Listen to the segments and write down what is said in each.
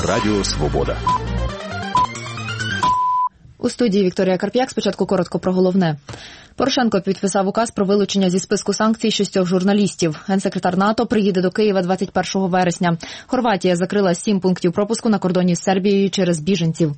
Радіо Свобода. У студії Вікторія Карп'як. Спочатку коротко про головне. Порошенко підписав указ про вилучення зі списку санкцій 6 журналістів. Генсекретар НАТО приїде до Києва 21 вересня. Хорватія закрила 7 пунктів пропуску на кордоні з Сербією через біженців.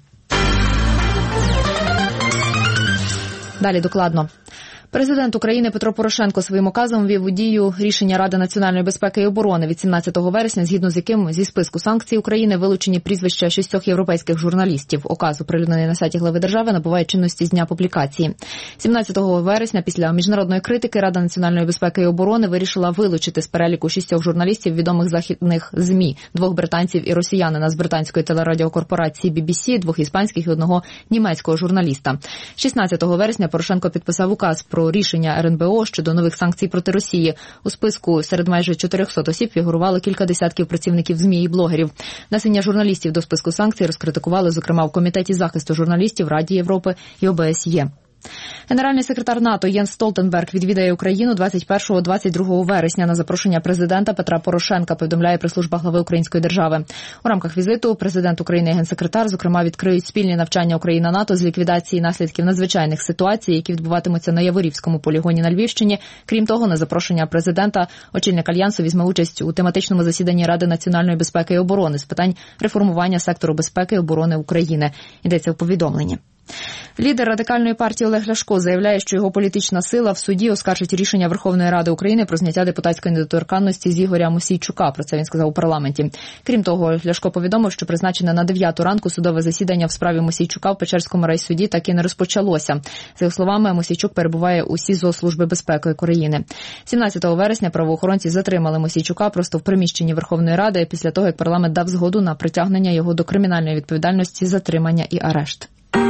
Далі докладно. Президент України Петро Порошенко своїм указом ввів у дію рішення Ради національної безпеки і оборони від 17 вересня, згідно з яким зі списку санкцій України вилучені прізвища 6 європейських журналістів. Указ, оприлюднений на сайті глави держави, набуває чинності з дня публікації. 17 вересня після міжнародної критики Рада національної безпеки і оборони вирішила вилучити з переліку 6 журналістів відомих західних ЗМІ, 2 британців і росіянина з британської телерадіокорпорації BBC, 2 іспанських і 1 німецького журналіста. 16 вересня Порошенко підписав указ про рішення РНБО щодо нових санкцій проти Росії. У списку серед майже 400 осіб фігурувало кілька десятків працівників ЗМІ і блогерів. Внесення журналістів до списку санкцій розкритикували, зокрема, в Комітеті захисту журналістів, Раді Європи і ОБСЄ. Генеральний секретар НАТО Єнс Столтенберг відвідає Україну 21-22 вересня на запрошення президента Петра Порошенка, повідомляє прес-служба глави Української держави. У рамках візиту президент України і генсекретар, зокрема, відкриють спільні навчання Україна-НАТО з ліквідації наслідків надзвичайних ситуацій, які відбуватимуться на Яворівському полігоні на Львівщині. Крім того, на запрошення президента очільник Альянсу візьме участь у тематичному засіданні Ради національної безпеки і оборони з питань реформування сектору безпеки і оборони України. Йдеться в повідомленні. Лідер Радикальної партії Олег Ляшко заявляє, що його політична сила в суді оскаржить рішення Верховної Ради України про зняття депутатської недоторканності з Ігоря Мосійчука. Про це він сказав у парламенті. Крім того, Ляшко повідомив, що призначене на 9 ранку судове засідання в справі Мосійчука в Печерському райсуді так і не розпочалося. За його словами, Мосійчук перебуває у СІЗО Служби безпеки України. 17 вересня правоохоронці затримали Мосійчука просто в приміщенні Верховної Ради після того, як парламент дав згоду на притягнення його до кримінальної відповідальності, затримання і арешт.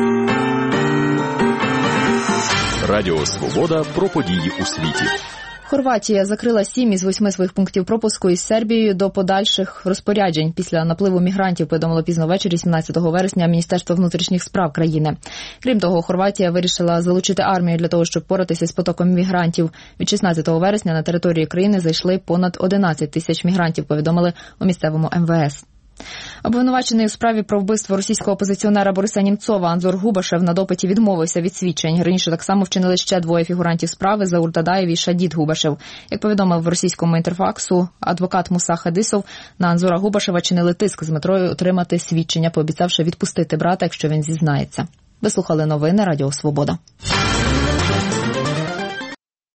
Радіо Свобода про події у світі. Хорватія закрила 7 із 8 своїх пунктів пропуску із Сербією до подальших розпоряджень. Після напливу мігрантів, повідомило пізно ввечері 17 вересня Міністерство внутрішніх справ країни. Крім того, Хорватія вирішила залучити армію для того, щоб впоратися з потоком мігрантів. Від 16 вересня на території країни зайшли понад 11 тисяч мігрантів, повідомили у місцевому МВС. Обвинувачений у справі про вбивство російського опозиціонера Бориса Німцова Анзор Губашев на допиті відмовився від свідчень. Раніше так само вчинили ще 2 фігурантів справи – Заур Дадаєв і Шадід Губашев. Як повідомив в російському інтерфаксу адвокат Муса Хадисов, на Анзора Губашева чинили тиск з метою отримати свідчення, пообіцявши відпустити брата, якщо він зізнається. Ви слухали новини Радіо Свобода.